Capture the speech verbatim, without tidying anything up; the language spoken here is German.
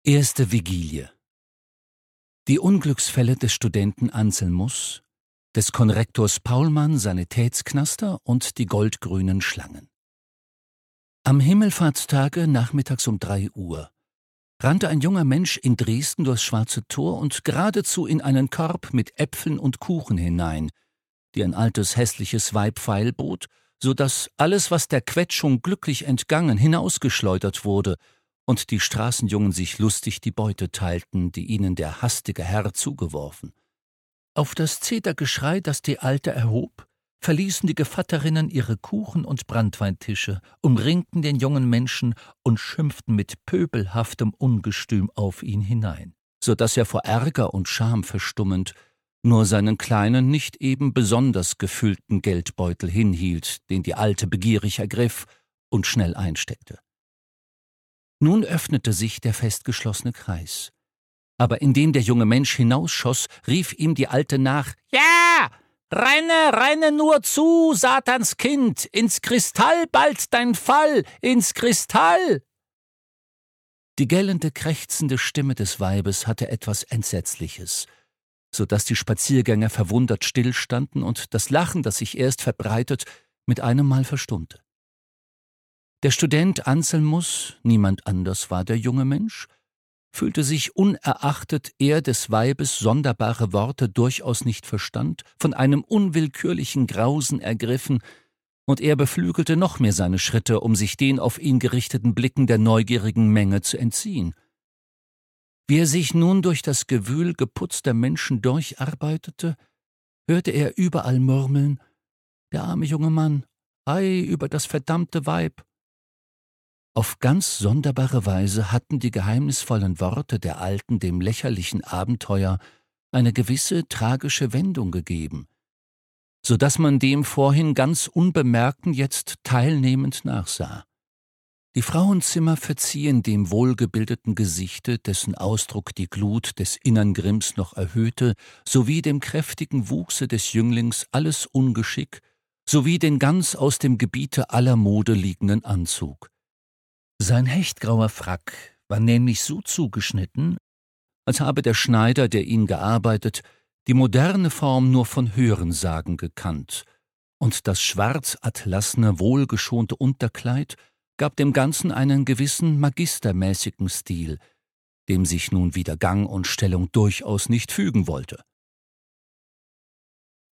Erste Vigilie. Die Unglücksfälle des Studenten Anselmus, des Konrektors Paulmann Sanitätsknaster und die goldgrünen Schlangen. Am Himmelfahrtstage nachmittags um drei Uhr rannte ein junger Mensch in Dresden durchs Schwarze Tor und geradezu in einen Korb mit Äpfeln und Kuchen hinein, die ein altes hässliches Weib feilbot, so daß alles, was der Quetschung glücklich entgangen, hinausgeschleudert wurde und die Straßenjungen sich lustig die Beute teilten, die ihnen der hastige Herr zugeworfen. Auf das Zetergeschrei, das die Alte erhob, verließen die Gevatterinnen ihre Kuchen- und Branntweintische, umringten den jungen Menschen und schimpften mit pöbelhaftem Ungestüm auf ihn hinein, so daß er vor Ärger und Scham verstummend nur seinen kleinen, nicht eben besonders gefüllten Geldbeutel hinhielt, den die Alte begierig ergriff und schnell einsteckte. Nun öffnete sich der festgeschlossene Kreis. Aber indem der junge Mensch hinausschoss, rief ihm die Alte nach: »Ja, renne, renne nur zu, Satans Kind, ins Kristall bald dein Fall, ins Kristall!« Die gellende, krächzende Stimme des Weibes hatte etwas Entsetzliches, so daß die Spaziergänger verwundert stillstanden und das Lachen, das sich erst verbreitet, mit einem Mal verstummte. Der Student Anselmus, niemand anders war der junge Mensch, fühlte sich, unerachtet er des Weibes sonderbare Worte durchaus nicht verstand, von einem unwillkürlichen Grausen ergriffen, und er beflügelte noch mehr seine Schritte, um sich den auf ihn gerichteten Blicken der neugierigen Menge zu entziehen. Wie er sich nun durch das Gewühl geputzter Menschen durcharbeitete, hörte er überall murmeln: »Der arme junge Mann, ei, über das verdammte Weib!« Auf ganz sonderbare Weise hatten die geheimnisvollen Worte der Alten dem lächerlichen Abenteuer eine gewisse tragische Wendung gegeben, so daß man dem vorhin ganz Unbemerkten jetzt teilnehmend nachsah. Die Frauenzimmer verziehen dem wohlgebildeten Gesichte, dessen Ausdruck die Glut des innern Grimms noch erhöhte, sowie dem kräftigen Wuchse des Jünglings alles Ungeschick, sowie den ganz aus dem Gebiete aller Mode liegenden Anzug. Sein hechtgrauer Frack war nämlich so zugeschnitten, als habe der Schneider, der ihn gearbeitet, die moderne Form nur von Hörensagen gekannt, und das schwarz-atlasne, wohlgeschonte Unterkleid gab dem Ganzen einen gewissen magistermäßigen Stil, dem sich nun wieder Gang und Stellung durchaus nicht fügen wollte.